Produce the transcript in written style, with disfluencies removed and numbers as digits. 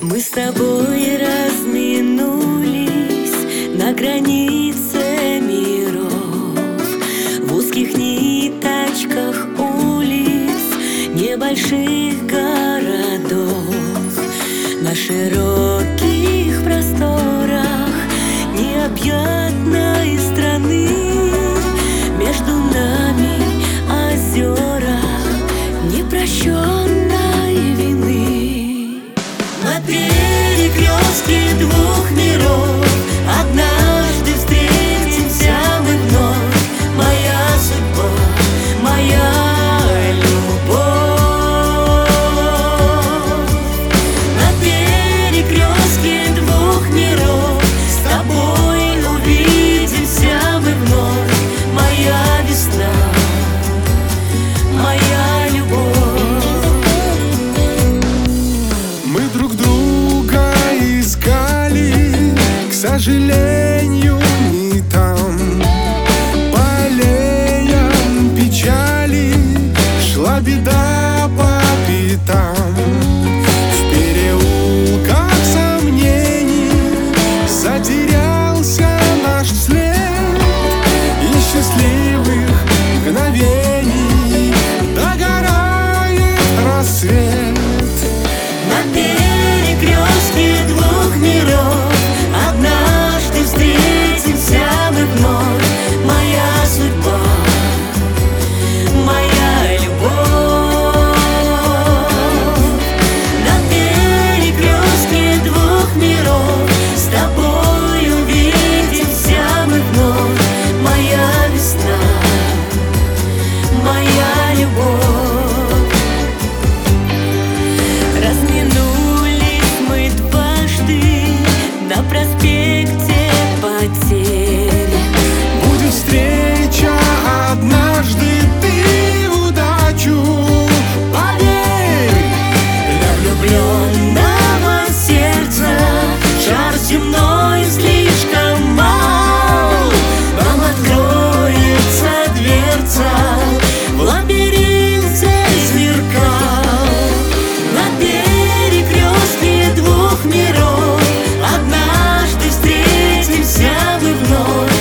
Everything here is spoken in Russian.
Мы с тобой разминулись на границе миров, в узких ниточках улиц небольших городов, на широких просторах необъятной страны. Между нами озера непрощенной вины. На перекрестке двух миров однажды встретимся мы вновь. Моя судьба, моя любовь. На перекрестке двух миров с тобой увидимся мы вновь. Моя весна, моя любовь. Мы друг друга искали, к сожалению, не там. По аллеям печали шла беда по пятам. В переулках сомнений затерялся наш след, и счастливых мгновений догорает рассвет. На перекрестке двух миров однажды встретимся мы вновь. Моя судьба, моя любовь. На перекрестке двух миров с тобой увидимся мы вновь. Моя весна, моя любовь. Разминулись мы дважды на проспекте Потерь. Будет встреча однажды, ты удачу поверь. Для влюбленного сердца шар земной слишком мал. Нам откроется дверца в лабиринте зеркал. На перекрестке двух миров однажды встретимся мы вновь.